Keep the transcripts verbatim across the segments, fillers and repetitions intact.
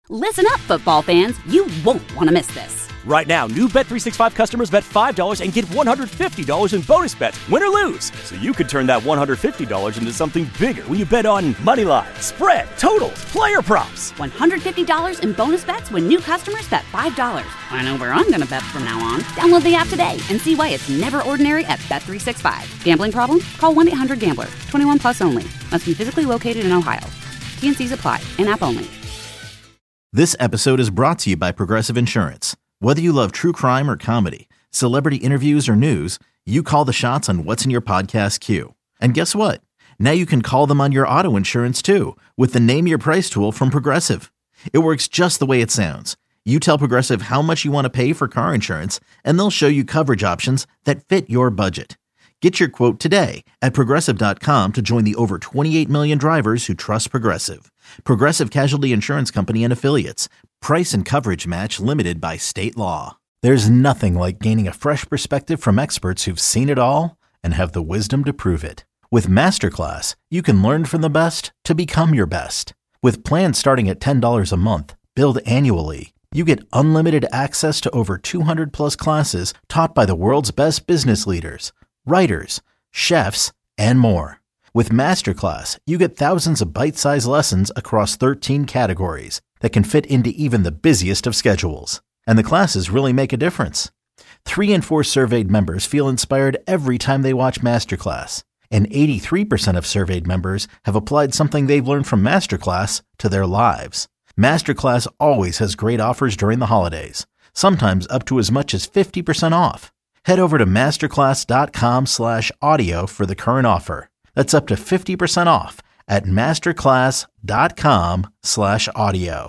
Listen up, football fans. You won't want to miss this. Right now, new Bet three sixty-five customers bet five dollars and get one hundred fifty dollars in bonus bets, win or lose. So you could turn that one hundred fifty dollars into something bigger when you bet on money line, spread, totals, player props. one hundred fifty dollars in bonus bets when new customers bet five dollars. I know where I'm going to bet from now on. Download the app today and see why it's never ordinary at Bet three sixty-five. Gambling problem? Call one eight hundred gambler. twenty-one plus only. Must be physically located in Ohio. T N Cs apply. In-app only. This episode is brought to you by Progressive Insurance. Whether you love true crime or comedy, celebrity interviews or news, you call the shots on what's in your podcast queue. And guess what? Now you can call them on your auto insurance too with the Name Your Price tool from Progressive. It works just the way it sounds. You tell Progressive how much you want to pay for car insurance, and they'll show you coverage options that fit your budget. Get your quote today at Progressive dot com to join the over twenty-eight million drivers who trust Progressive. Progressive Casualty Insurance Company and Affiliates. Price and coverage match limited by state law. There's nothing like gaining a fresh perspective from experts who've seen it all and have the wisdom to prove it. With Masterclass, you can learn from the best to become your best. With plans starting at ten dollars a month, billed annually, you get unlimited access to over two hundred plus classes taught by the world's best business leaders, writers, chefs, and more. With Masterclass, you get thousands of bite-sized lessons across thirteen categories that can fit into even the busiest of schedules. And the classes really make a difference. Three in four surveyed members feel inspired every time they watch Masterclass. And eighty-three percent of surveyed members have applied something they've learned from Masterclass to their lives. Masterclass always has great offers during the holidays, sometimes up to as much as fifty percent off. Head over to masterclass.com slash audio for the current offer. That's up to fifty percent off at masterclass.com slash audio.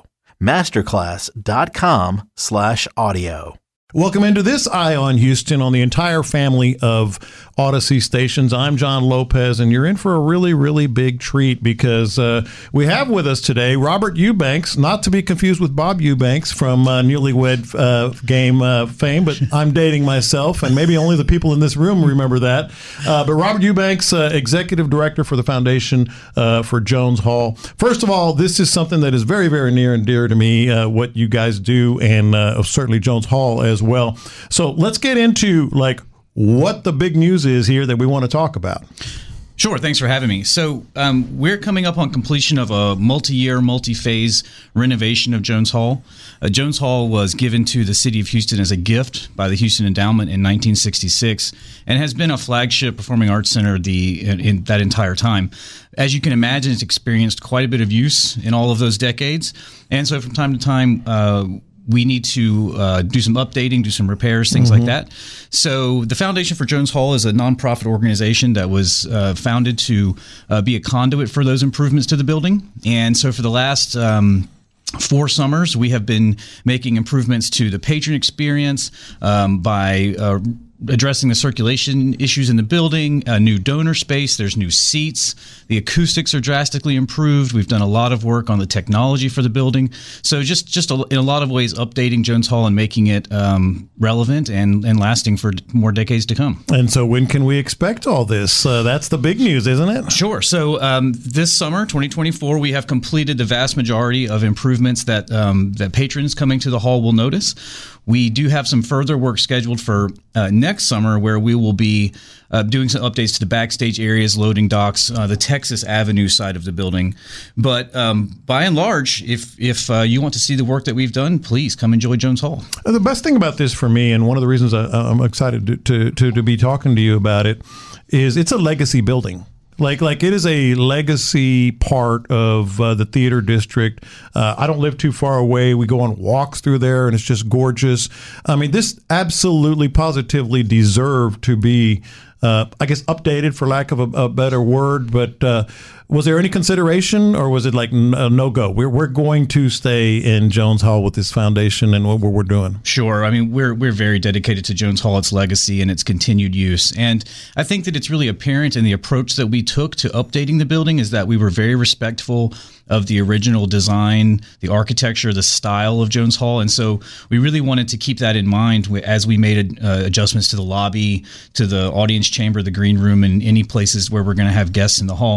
Masterclass.com slash audio. Welcome into this Eye on Houston on the entire family of Odyssey stations. I'm John Lopez, and you're in for a really, really big treat because uh, we have with us today Robert Eubanks, not to be confused with Bob Eubanks from uh, Newlywed uh, Game uh, fame, but I'm dating myself, and maybe only the people in this room remember that. Uh, but Robert Eubanks, uh, Executive Director for the Foundation uh, for Jones Hall. First of all, this is something that is very, very near and dear to me, uh, what you guys do, and uh, certainly Jones Hall as well. So let's get into like what the big news is here that we want to talk about. Sure. Thanks for having me. So um, we're coming up on completion of a multi-year, multi-phase renovation of Jones Hall. Uh, Jones Hall was given to the city of Houston as a gift by the Houston Endowment in nineteen sixty-six and has been a flagship performing arts center the in, in that entire time. As you can imagine, it's experienced quite a bit of use in all of those decades. And so from time to time, uh, we need to uh, do some updating, do some repairs, things mm-hmm. like that. So the Foundation for Jones Hall is a nonprofit organization that was uh, founded to uh, be a conduit for those improvements to the building. And so for the last um, four summers, we have been making improvements to the patron experience um, by uh, addressing the circulation issues in the building, a new donor space, there's new seats, the acoustics are drastically improved. We've done a lot of work on the technology for the building. So just, just a, in a lot of ways, updating Jones Hall and making it um, relevant and, and lasting for more decades to come. And so when can we expect all this? Uh, that's the big news, isn't it? Sure. So um, this summer, twenty twenty-four, we have completed the vast majority of improvements that um, that patrons coming to the hall will notice. We do have some further work scheduled for uh, next summer where we will be uh, doing some updates to the backstage areas, loading docks, uh, the Texas Avenue side of the building. But um, by and large, if if uh, you want to see the work that we've done, please come enjoy Jones Hall. The best thing about this for me, and one of the reasons I, I'm excited to, to, to, to be talking to you about it, is it's a legacy building. Like, like it is a legacy part of uh, the theater district. Uh, I don't live too far away. We go on walks through there, and it's just gorgeous. I mean, this absolutely, positively deserved to be, uh, I guess, updated, for lack of a, a better word. But uh, was there any consideration, or was it like a no-go? We're we're going to stay in Jones Hall with this foundation and what we're doing. Sure. I mean, we're we're very dedicated to Jones Hall, its legacy, and its continued use. And I think that it's really apparent in the approach that we took to updating the building is that we were very respectful of the original design, the architecture, the style of Jones Hall. And so we really wanted to keep that in mind as we made uh, adjustments to the lobby, to the audience chamber, the green room, and any places where we're going to have guests in the hall.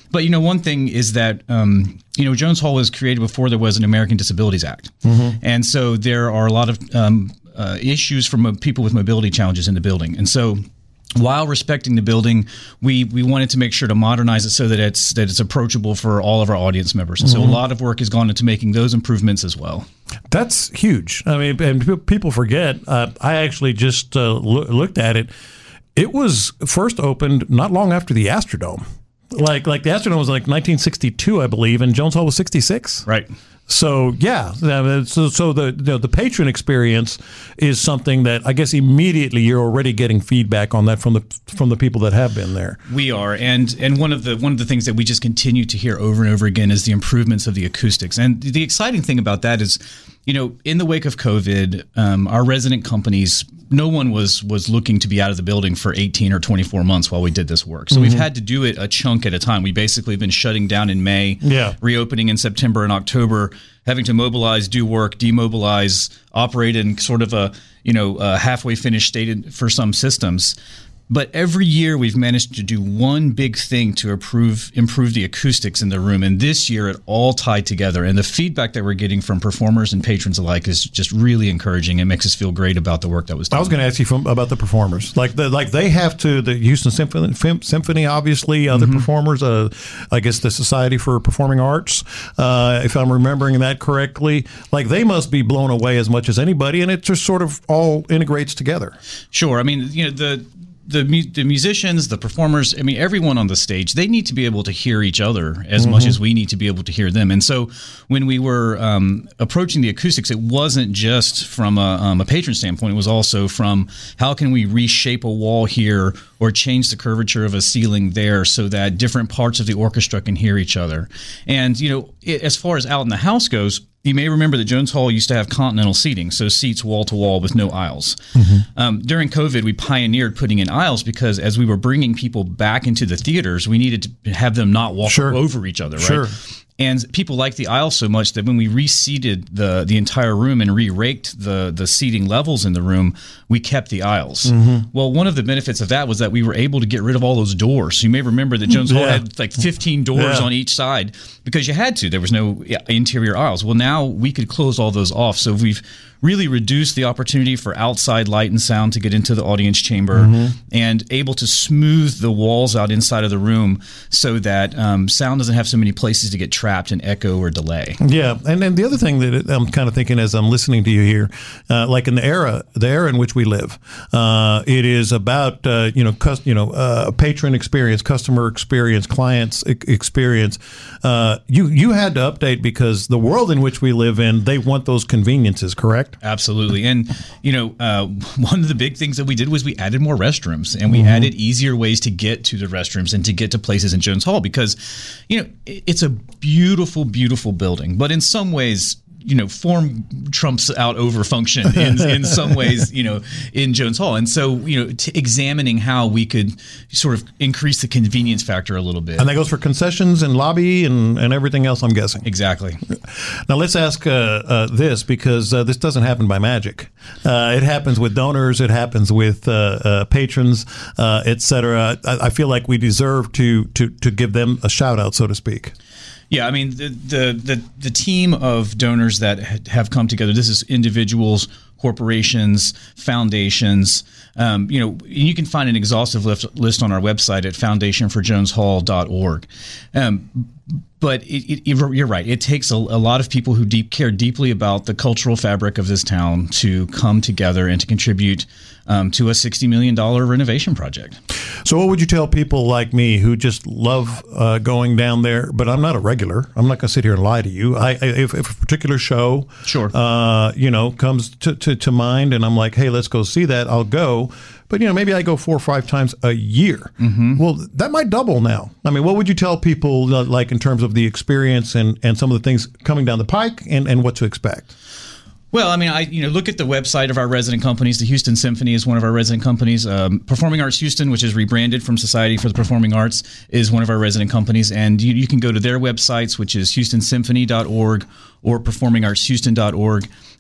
But, you know, one thing is that, um, you know, Jones Hall was created before there was an American Disabilities Act. Mm-hmm. And so there are a lot of um, uh, issues for mo- people with mobility challenges in the building. And so while respecting the building, we we wanted to make sure to modernize it so that it's that it's approachable for all of our audience members. And mm-hmm. so a lot of work has gone into making those improvements as well. That's huge. I mean, and people forget, uh, I actually just uh, lo- looked at it. It was first opened not long after the Astrodome. Like like the Astrodome was like nineteen sixty-two, I believe, and Jones Hall was sixty-six. Right. So yeah, so so the you know, the patron experience is something that I guess immediately you're already getting feedback on that from the from the people that have been there. We are, and and one of the one of the things that we just continue to hear over and over again is the improvements of the acoustics. And the exciting thing about that is, you know, in the wake of COVID, um, our resident companies, no one was was looking to be out of the building for eighteen or twenty-four months while we did this work. So mm-hmm. we've had to do it a chunk at a time. We basically have been shutting down in May, yeah. reopening in September and October, having to mobilize, do work, demobilize, operate in sort of a, you know, a halfway finished state for some systems. But every year we've managed to do one big thing to improve improve the acoustics in the room. And this year it all tied together. And the feedback that we're getting from performers and patrons alike is just really encouraging. It makes us feel great about the work that was done. I was going to ask you from, about the performers. Like the, like they have to, the Houston Symphony, Symphony obviously, other mm-hmm. performers, uh, I guess the Society for Performing Arts, uh, if I'm remembering that correctly, like they must be blown away as much as anybody. And it just sort of all integrates together. Sure. I mean, you know, the... The the musicians, the performers, I mean, everyone on the stage, they need to be able to hear each other as mm-hmm. much as we need to be able to hear them. And so when we were um, approaching the acoustics, it wasn't just from a, um, a patron standpoint. It was also from how can we reshape a wall here or change the curvature of a ceiling there so that different parts of the orchestra can hear each other. And, you know, it, as far as out in the house goes, you may remember that Jones Hall used to have continental seating, so seats wall to wall with no aisles. Mm-hmm. Um, during COVID, we pioneered putting in aisles because as we were bringing people back into the theaters, we needed to have them not walk sure. over each other, right? Sure. And people liked the aisle so much that when we reseated the the entire room and re-raked the, the seating levels in the room, we kept the aisles. Mm-hmm. Well, one of the benefits of that was that we were able to get rid of all those doors. So you may remember that Jones yeah. Hall had like fifteen doors yeah. on each side because you had to. There was no interior aisles. Well, now we could close all those off. So we've really reduced the opportunity for outside light and sound to get into the audience chamber mm-hmm. and able to smooth the walls out inside of the room so that um, sound doesn't have so many places to get trapped and echo or delay. Yeah, and then the other thing that I'm kind of thinking as I'm listening to you here, uh, like in the era, the era in which we live, uh, it is about uh, you know, cus- you know, uh, patron experience, customer experience, clients e- experience. Uh, you you had to update because the world in which we live in, they want those conveniences, correct? Absolutely. And, you know, uh, one of the big things that we did was we added more restrooms and we mm-hmm. added easier ways to get to the restrooms and to get to places in Jones Hall because, you know, it's a beautiful, beautiful building. But in some ways, you know, form trumps out over function in, in some ways, you know, in Jones Hall. And so, you know, t- examining how we could sort of increase the convenience factor a little bit. And that goes for concessions and lobby and, and everything else, I'm guessing. Exactly. Now, let's ask uh, uh, this because uh, this doesn't happen by magic. Uh, it happens with donors. It happens with uh, uh, patrons, uh, et cetera. I, I feel like we deserve to, to, to give them a shout out, so to speak. Yeah, I mean, the, the the the team of donors that have come together, this is individuals, corporations, foundations. Um, you know, you can find an exhaustive list, list on our website at foundation for jones hall dot org. Um, but it, it, you're right. It takes a, a lot of people who deep care deeply about the cultural fabric of this town to come together and to contribute um, to a sixty million dollars renovation project. So what would you tell people like me who just love uh, going down there, but I'm not a regular. I'm not going to sit here and lie to you. I, if, if a particular show, sure, uh, you know, comes to, to, to mind and I'm like, hey, let's go see that, I'll go. But, you know, maybe I go four or five times a year. Mm-hmm. Well, that might double now. I mean, what would you tell people, uh, like, in terms of the experience and, and some of the things coming down the pike and, and what to expect? Well, I mean, I you know look at the website of our resident companies. The Houston Symphony is one of our resident companies. Um, Performing Arts Houston, which is rebranded from Society for the Performing Arts, is one of our resident companies. And you, you can go to their websites, which is houston symphony dot org or performing arts houston dot org.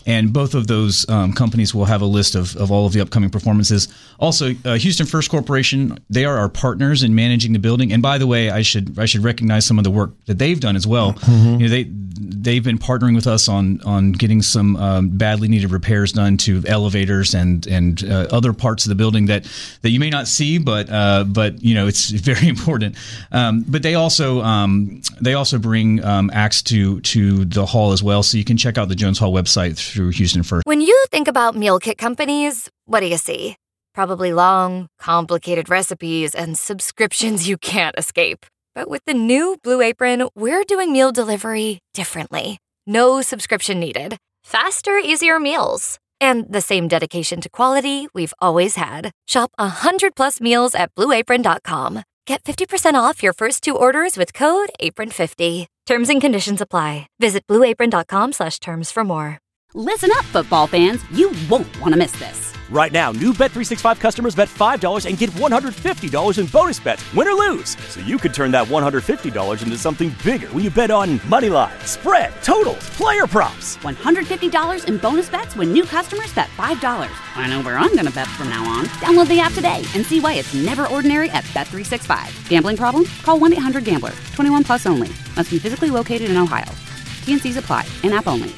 and both of those um, companies will have a list of, of all of the upcoming performances. Also, uh, Houston First Corporation, they are our partners in managing the building. And by the way, I should I should recognize some of the work that they've done as well. Mm-hmm. You know, they they've been partnering with us on on getting some um, badly needed repairs done to elevators and and uh, other parts of the building that that you may not see, but uh, but you know it's very important. Um, but they also um, they also bring um, acts to to the hall as well, so you can check out the Jones Hall website through Houston First. When you think about meal kit companies, what do you see? Probably long, complicated recipes and subscriptions you can't escape. But with the new Blue Apron, we're doing meal delivery differently. No subscription needed. Faster, easier meals. And the same dedication to quality we've always had. Shop one hundred plus meals at blue apron dot com. Get fifty percent off your first two orders with code apron fifty. Terms and conditions apply. Visit blue apron dot com slash terms for more. Listen up, football fans. You won't want to miss this. Right now, new Bet three sixty-five customers bet five dollars and get one hundred fifty dollars in bonus bets, win or lose. So you could turn that one hundred fifty dollars into something bigger when you bet on money line, spread, totals, player props. one hundred fifty dollars in bonus bets when new customers bet five dollars. I know where I'm going to bet from now on. Download the app today and see why it's never ordinary at Bet three sixty-five. Gambling problem? Call one eight hundred gambler. twenty-one plus only. Must be physically located in Ohio. T N Cs apply. In-app only.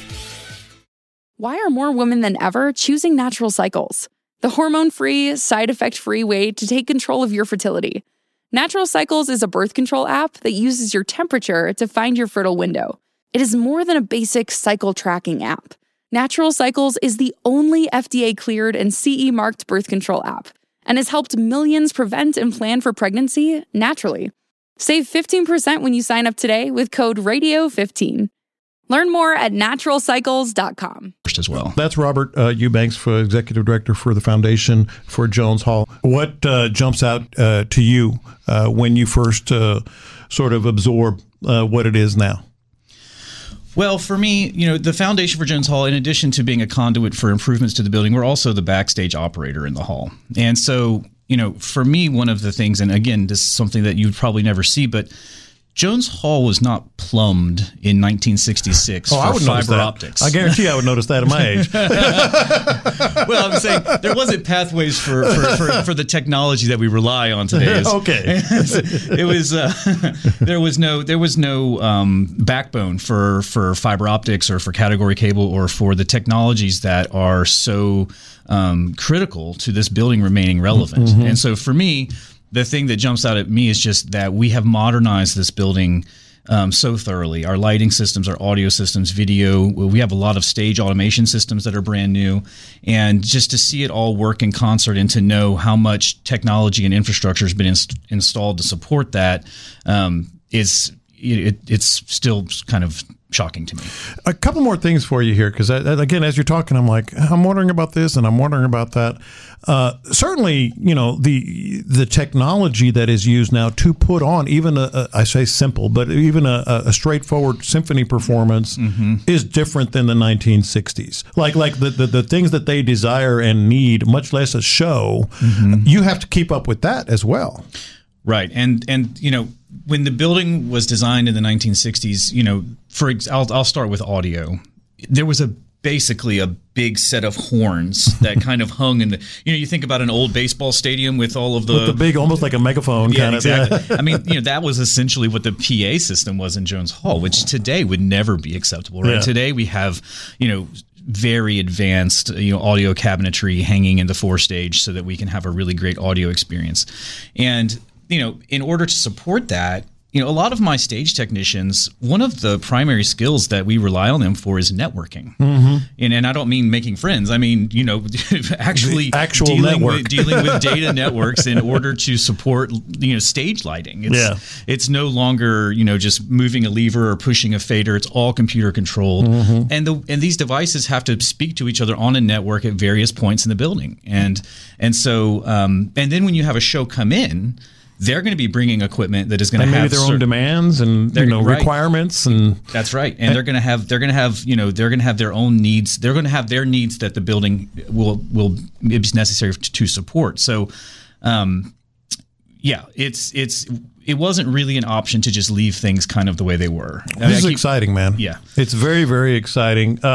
Why are more women than ever choosing Natural Cycles? The hormone-free, side-effect-free way to take control of your fertility. Natural Cycles is a birth control app that uses your temperature to find your fertile window. It is more than a basic cycle tracking app. Natural Cycles is the only F D A-cleared and C E-marked birth control app and has helped millions prevent and plan for pregnancy naturally. Save fifteen percent when you sign up today with code radio fifteen. Learn more at natural cycles dot com. As well. That's Robert uh, Eubanks, for Executive Director for the Foundation for Jones Hall. What uh, jumps out uh, to you uh, when you first uh, sort of absorb uh, what it is now? Well, for me, you know, the Foundation for Jones Hall, in addition to being a conduit for improvements to the building, we're also the backstage operator in the hall. And so, you know, for me, one of the things, and again, this is something that you'd probably never see, but Jones Hall was not plumbed in nineteen sixty-six oh, for fiber optics. I guarantee I would notice that at my age. Well, I'm saying there wasn't pathways for, for, for, for the technology that we rely on today. Okay, it was uh, there was no there was no um, backbone for for fiber optics or for category cable or for the technologies that are so um, critical to this building remaining relevant. Mm-hmm. And so for me, the thing that jumps out at me is just that we have modernized this building um, so thoroughly. Our lighting systems, our audio systems, video. We have a lot of stage automation systems that are brand new. And just to see it all work in concert and to know how much technology and infrastructure has been inst- installed to support that um, is it, it's still kind of shocking to me. A couple more things for you here, because again, as you're talking, I'm like, I'm wondering about this and I'm wondering about that. Uh, certainly, you know, the the technology that is used now to put on even a, a I say simple, but even a, a straightforward symphony performance mm-hmm. is different than the nineteen sixties. Like like the, the, the things that they desire and need, much less a show, mm-hmm. you have to keep up with that as well. Right. And, and you know, when the building was designed in the nineteen sixties, you know, for I'll, I'll start with audio. There was a basically a big set of horns that kind of hung in the, you know, you think about an old baseball stadium with all of the, with the big, almost like a megaphone yeah, kind exactly. of. Yeah. I mean, you know, that was essentially what the P A system was in Jones Hall, which today would never be acceptable, right? Yeah. Today we have, you know, very advanced, you know, audio cabinetry hanging in the four stage so that we can have a really great audio experience. And, you know, in order to support that, you know, a lot of my stage technicians, one of the primary skills that we rely on them for is networking. Mm-hmm. And, and I don't mean making friends. I mean, you know, actually the actual dealing network. with, dealing with data networks in order to support, you know, stage lighting. It's, yeah. it's no longer, you know, just moving a lever or pushing a fader. It's all computer controlled. Mm-hmm. And the and these devices have to speak to each other on a network at various points in the building. And, and so, um, and then when you have a show come in, they're going to be bringing equipment that is going to and have maybe their certain, own demands and you know right. requirements, and that's right. And, and they're going to have they're going to have you know they're going to have their own needs. They're going to have their needs that the building will will be necessary to, to support. So, um, yeah, it's it's it wasn't really an option to just leave things kind of the way they were. This I mean, is keep, exciting, man. Yeah, it's very very exciting. Uh,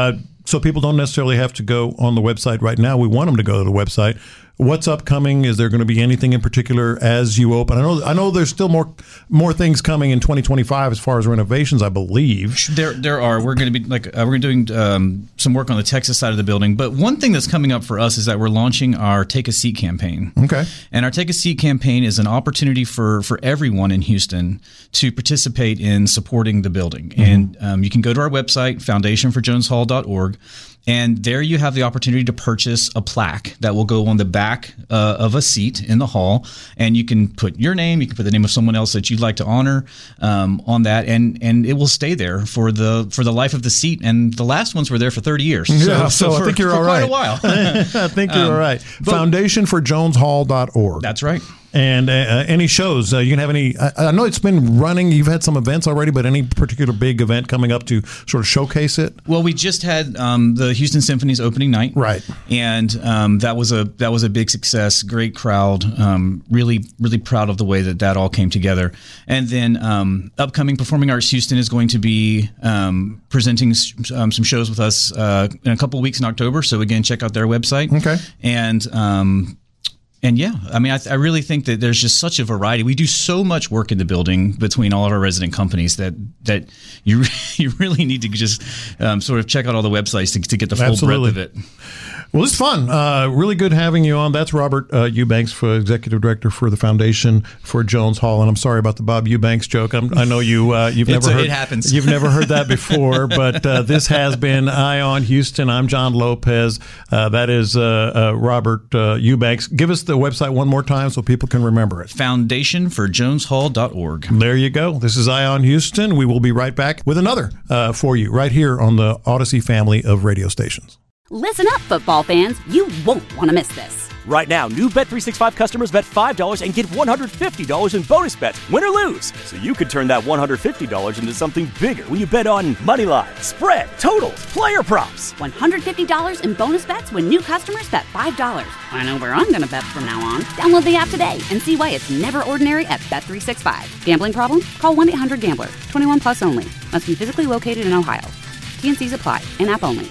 So people don't necessarily have to go on the website right now. We want them to go to the website. What's upcoming? Is there going to be anything in particular as you open? I know I know there's still more more things coming in twenty twenty-five as far as renovations, I believe. There there are. We're going to be like uh, we're doing um, some work on the Texas side of the building. But one thing that's coming up for us is that we're launching our Take a Seat campaign. Okay. And our Take a Seat campaign is an opportunity for for everyone in Houston to participate in supporting the building. Mm-hmm. And um, you can go to our website, foundation for jones hall dot org. And there you have the opportunity to purchase a plaque that will go on the back uh, of a seat in the hall. And you can put your name, you can put the name of someone else that you'd like to honor um, on that. And, and it will stay there for the for the life of the seat. And the last ones were there for thirty years. So, yeah, so, so for, I think you're for all quite right. a while. I think you're um, all right. foundation for jones hall dot org. That's right. And uh, any shows, uh, you can have any, I, I know it's been running, you've had some events already, but any particular big event coming up to sort of showcase it? Well, we just had um, the Houston Symphony's opening night. Right. And um, that was a that was a big success, great crowd, um, really, really proud of the way that that all came together. And then um, upcoming Performing Arts Houston is going to be um, presenting um, some shows with us uh, in a couple of weeks in October. So again, check out their website. Okay. And um And yeah, I mean, I, th- I really think that there's just such a variety. We do so much work in the building between all of our resident companies that that you you really need to just um, sort of check out all the websites to, to get the full Absolutely. breadth of it. Well, it's fun. Uh, really good having you on. That's Robert uh, Eubanks, for Executive Director for the Foundation for Jones Hall. And I'm sorry about the Bob Eubanks joke. I'm, I know you uh, you've never a, heard it happens. You've never heard that before, but uh, this has been Eye on Houston. I'm John Lopez. Uh, that is uh, uh, Robert uh, Eubanks. Give us the website one more time so people can remember it. foundation for jones hall dot org. There you go. This is Eye on Houston. We will be right back with another uh, for you right here on the Odyssey family of radio stations. Listen up, football fans. You won't want to miss this. Right now, new Bet three sixty-five customers bet five dollars and get one hundred fifty dollars in bonus bets, win or lose. So you could turn that one hundred fifty dollars into something bigger when you bet on money line, spread, totals, player props. one hundred fifty dollars in bonus bets when new customers bet five dollars. I know where I'm going to bet from now on. Download the app today and see why it's never ordinary at Bet three sixty-five. Gambling problem? Call one eight hundred gambler. twenty-one plus only. Must be physically located in Ohio. T N Cs apply. In-app only.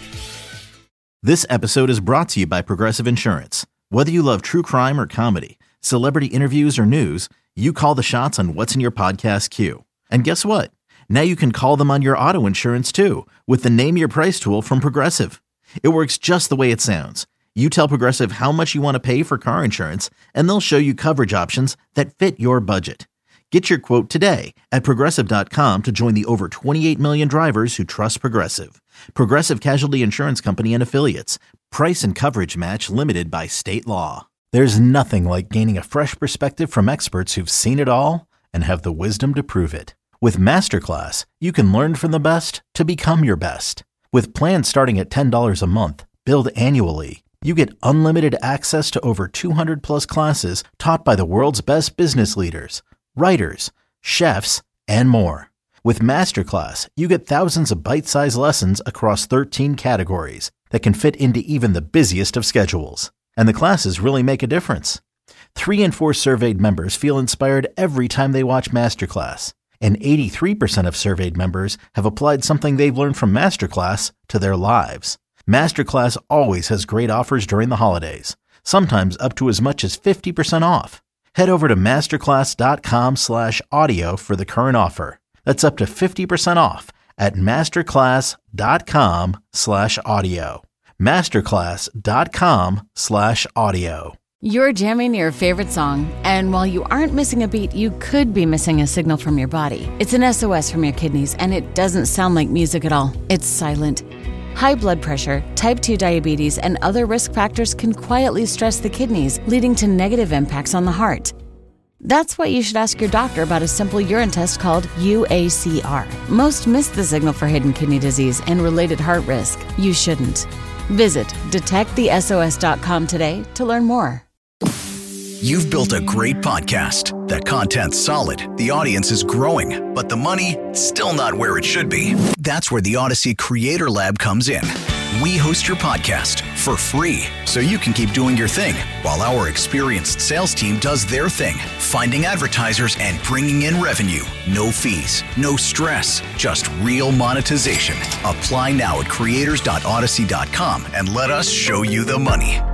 This episode is brought to you by Progressive Insurance. Whether you love true crime or comedy, celebrity interviews or news, you call the shots on what's in your podcast queue. And guess what? Now you can call them on your auto insurance too with the Name Your Price tool from Progressive. It works just the way it sounds. You tell Progressive how much you want to pay for car insurance, and they'll show you coverage options that fit your budget. Get your quote today at Progressive dot com to join the over twenty-eight million drivers who trust Progressive. Progressive Casualty Insurance Company and Affiliates. Price and coverage match limited by state law. There's nothing like gaining a fresh perspective from experts who've seen it all and have the wisdom to prove it. With Masterclass, you can learn from the best to become your best. With plans starting at ten dollars a month, billed annually, you get unlimited access to over two hundred plus classes taught by the world's best business leaders, writers, chefs, and more. With Masterclass, you get thousands of bite-sized lessons across thirteen categories that can fit into even the busiest of schedules. And the classes really make a difference. Three in four surveyed members feel inspired every time they watch Masterclass. And eighty-three percent of surveyed members have applied something they've learned from Masterclass to their lives. Masterclass always has great offers during the holidays, sometimes up to as much as fifty percent off. Head over to masterclass.com slash audio for the current offer. That's up to fifty percent off at masterclass.com slash audio. Masterclass.com slash audio. You're jamming your favorite song, and while you aren't missing a beat, you could be missing a signal from your body. It's an S O S from your kidneys, and it doesn't sound like music at all. It's silent. High blood pressure, type two diabetes, and other risk factors can quietly stress the kidneys, leading to negative impacts on the heart. That's why you should ask your doctor about a simple urine test called U A C R. Most miss the signal for hidden kidney disease and related heart risk. You shouldn't. Visit detect the S O S dot com today to learn more. You've built a great podcast. That content's solid, the audience is growing, but the money, still not where it should be. That's where the Odyssey Creator Lab comes in. We host your podcast for free so you can keep doing your thing while our experienced sales team does their thing, finding advertisers and bringing in revenue. No fees, no stress, just real monetization. Apply now at creators dot odyssey dot com and let us show you the money.